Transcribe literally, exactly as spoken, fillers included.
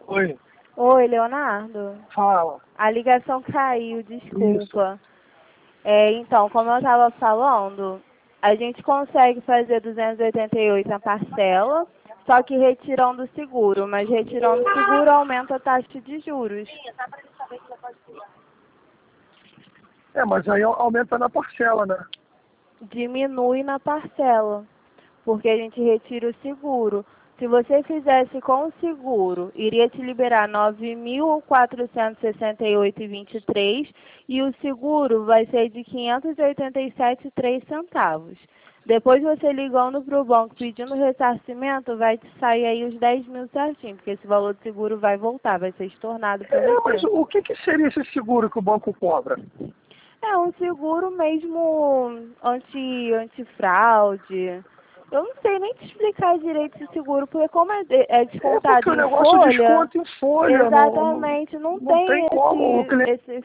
Oi, Oi, Leonardo. fala. A ligação caiu, desculpa. É, então, como eu estava falando, a gente consegue fazer duzentos e oitenta e oito na parcela, só que retirando o seguro, mas retirando o seguro aumenta a taxa de juros. É, mas aí aumenta na parcela, né? Diminui na parcela, porque a gente retira o seguro. Se você fizesse com o seguro, iria te liberar nove mil quatrocentos e sessenta e oito reais e vinte e três e o seguro vai ser de quinhentos e oitenta e sete reais e três centavos. Depois você ligando para o banco pedindo ressarcimento, vai te sair aí os dez mil certinho, porque esse valor de seguro vai voltar, vai ser estornado para É, mas você. o que, que seria esse seguro que o banco cobra? É um seguro mesmo anti, antifraude. Eu não sei nem te explicar direito esse seguro, porque como é, de- é É porque descontado o em negócio folha, desconta em folha, não, não, exatamente, não não tem tem como. O esse, cliente esse